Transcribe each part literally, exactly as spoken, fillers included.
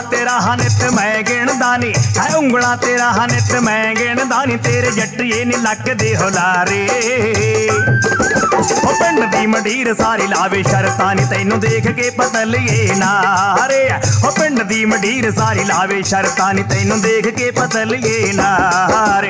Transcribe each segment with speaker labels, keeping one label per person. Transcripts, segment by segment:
Speaker 1: तेरा हनित मैं गिणदा नी है उंगला तेरा हनित मैं गिणदा नी तेरे जट्टिए नी लक दे हुलारे ओ पिंड दी मंडीर सारी लावे शर्तां नी तैनू देख के पतलिए नारे ओ पिंड दी मंडीर सारी लावे शर्तां नी तैनू देख के पतलिए नारे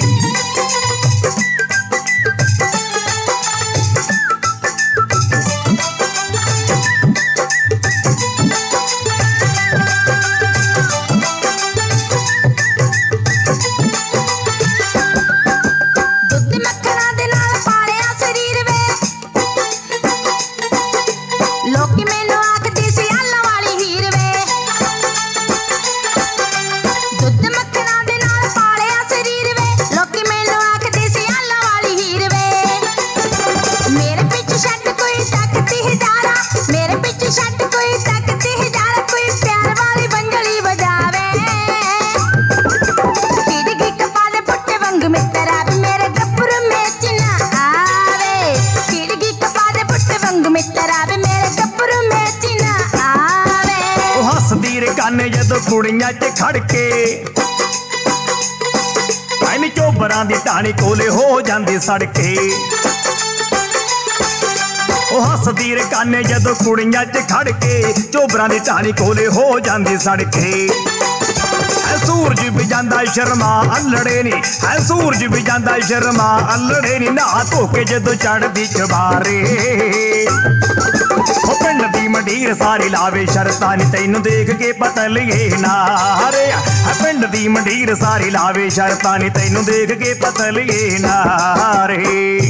Speaker 1: गाने जदों कुड़ियां च खड़ के ऐनी चोबरां दी टाणी कोले हो जांदी सड़के ओ हसदी रे गाने जदों कुड़ियां च खड़ के चोबरां दी टाणी कोले हो जांदी सड़के सूरज भी जांदा शर्मा अल्लड़े नी है सूरज भी जांदा शर्मा अल्लड़े नी नहा धो के जदों चढ़दी चबारे ओ पिंड दी मंडीर सारी लावे शर्तां नी तैनू देख के पतलिए नारे पिंड दी मंडीर सारी लावे शर्तां नी तैनू देख के पतलिए नारे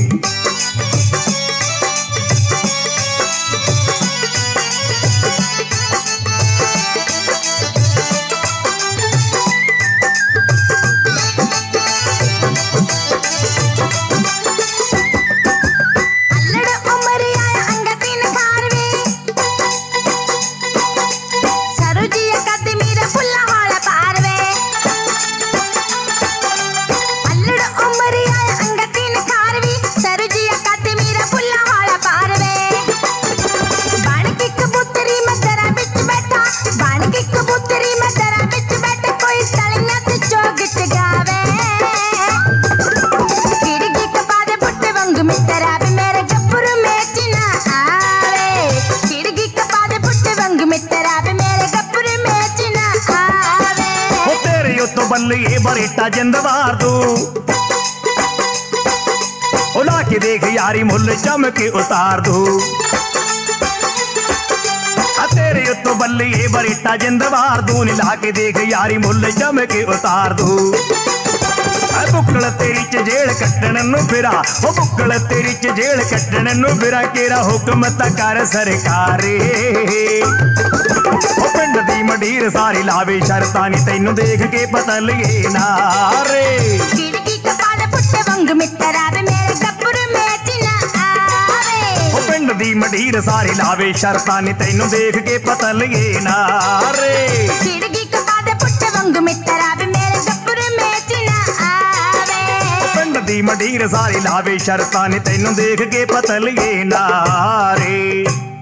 Speaker 1: बल्ले बरेटा जिंदवार दू उला के देख यारी मुल चमके उतार दू तेरे उत्तो बल्ले बरेटा जिंदवार दू ला के देख यारी मुल चमके उतार दू बुक्कल तेरी च जेल कट्टण नू फिरा ओ बुक्कल तेरी च जेल कट्टण नू फिरा केरा हुक्म ता कर सरकारे ओ पिंड दी मंडीर सारी लावे शर्तां नी तैनू देख के पतलिए नारे खिड़की कपाल पुट्टे वंग मित्तरा वे मेरे गब्बरू में चिना आवे ओ पिंड दी मंडीर सारी लावे शर्तां नी तैनू देख के पतलिए नारे खिड़की कपाल पुट्टे वंग मित्तरा वे मेरे गब्बरू में चिना आवे दी मंडीर सारी लावे शर्तां नी तैनू देख के पतलिए नारे।